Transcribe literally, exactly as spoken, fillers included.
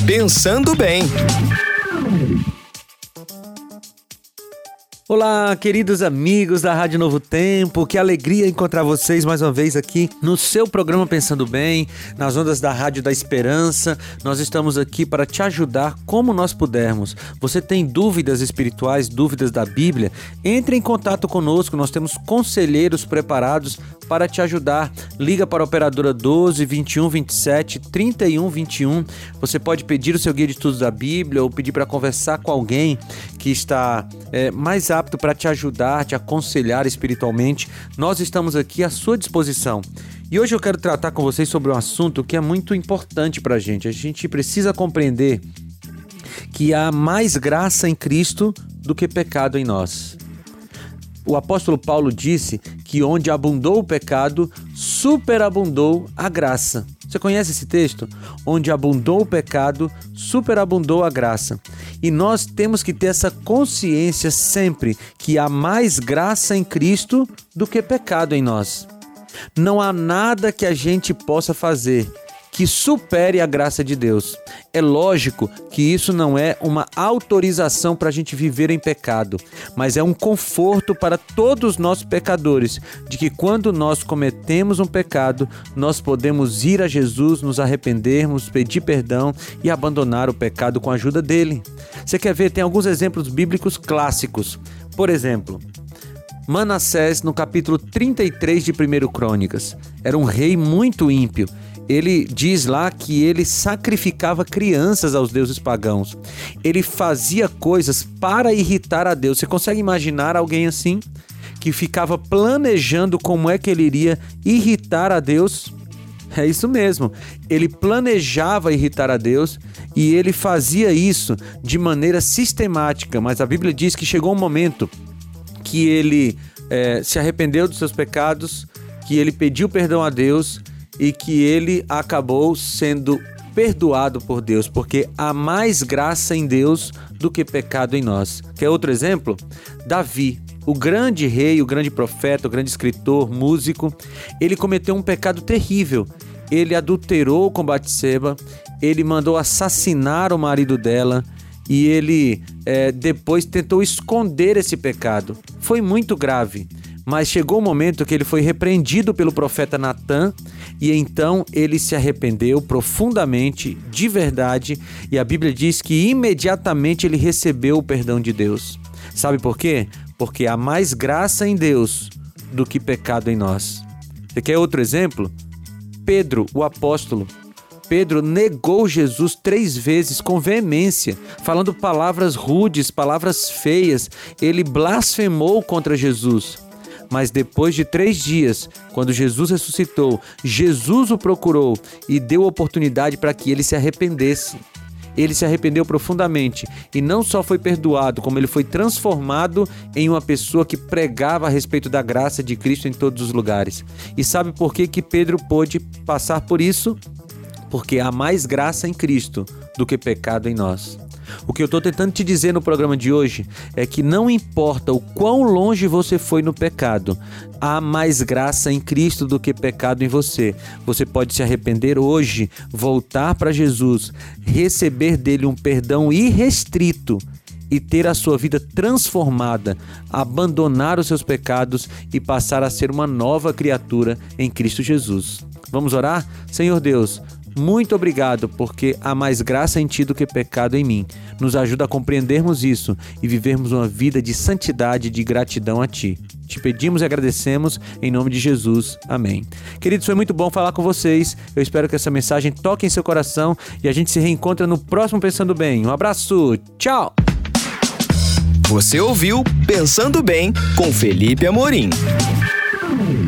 Pensando Bem. Olá, queridos amigos da Rádio Novo Tempo, que alegria encontrar vocês mais uma vez aqui no seu programa Pensando Bem, nas ondas da Rádio da Esperança. Nós estamos aqui para te ajudar como nós pudermos. Você tem dúvidas espirituais, dúvidas da Bíblia? Entre em contato conosco, nós temos conselheiros preparados para te ajudar. Liga para a operadora doze, vinte e um, vinte e sete, trinta e um, vinte e um. Você pode pedir o seu guia de estudos da Bíblia ou pedir para conversar com alguém que está é, mais apto para te ajudar, te aconselhar espiritualmente. Nós estamos aqui à sua disposição. E hoje eu quero tratar com vocês sobre um assunto que é muito importante para a gente. A gente precisa compreender que há mais graça em Cristo do que pecado em nós. O apóstolo Paulo disse que onde abundou o pecado, superabundou a graça. Você conhece esse texto? Onde abundou o pecado, superabundou a graça. E nós temos que ter essa consciência sempre que há mais graça em Cristo do que pecado em nós. Não há nada que a gente possa fazer que supere a graça de Deus. É lógico que isso não é uma autorização para a gente viver em pecado, mas é um conforto para todos nós pecadores, de que quando nós cometemos um pecado, nós podemos ir a Jesus, nos arrependermos, pedir perdão e abandonar o pecado com a ajuda dele. Você quer ver? Tem alguns exemplos bíblicos clássicos. Por exemplo, Manassés, no capítulo trinta e três de primeira Crônicas, era um rei muito ímpio. Ele diz lá que ele sacrificava crianças aos deuses pagãos. Ele fazia coisas para irritar a Deus. Você consegue imaginar alguém assim? Que ficava planejando como é que ele iria irritar a Deus? É isso mesmo. Ele planejava irritar a Deus e ele fazia isso de maneira sistemática. Mas a Bíblia diz que chegou um momento que ele é, se arrependeu dos seus pecados, que ele pediu perdão a Deus e que ele acabou sendo perdoado por Deus, porque há mais graça em Deus do que pecado em nós. Quer outro exemplo? Davi, o grande rei, o grande profeta, o grande escritor, músico, ele cometeu um pecado terrível. Ele adulterou com Batseba, ele mandou assassinar o marido dela e ele é, depois tentou esconder esse pecado. Foi muito grave. Mas chegou o momento que ele foi repreendido pelo profeta Natã e então ele se arrependeu profundamente, de verdade, e a Bíblia diz que imediatamente ele recebeu o perdão de Deus. Sabe por quê? Porque há mais graça em Deus do que pecado em nós. Você quer outro exemplo? Pedro, o apóstolo. Pedro negou Jesus três vezes com veemência, falando palavras rudes, palavras feias. Ele blasfemou contra Jesus. Mas depois de três dias, quando Jesus ressuscitou, Jesus o procurou e deu oportunidade para que ele se arrependesse. Ele se arrependeu profundamente e não só foi perdoado, como ele foi transformado em uma pessoa que pregava a respeito da graça de Cristo em todos os lugares. E sabe por que que Pedro pôde passar por isso? Porque há mais graça em Cristo do que pecado em nós. O que eu estou tentando te dizer no programa de hoje é que não importa o quão longe você foi no pecado, há mais graça em Cristo do que pecado em você. Você pode se arrepender hoje, voltar para Jesus, receber dele um perdão irrestrito e ter a sua vida transformada, abandonar os seus pecados e passar a ser uma nova criatura em Cristo Jesus. Vamos orar? Senhor Deus, muito obrigado, porque há mais graça em Ti do que pecado em mim. Nos ajuda a compreendermos isso e vivermos uma vida de santidade e de gratidão a Ti. Te pedimos e agradecemos em nome de Jesus. Amém. Queridos, foi muito bom falar com vocês. Eu espero que essa mensagem toque em seu coração e a gente se reencontra no próximo Pensando Bem. Um abraço. Tchau. Você ouviu Pensando Bem com Felipe Amorim.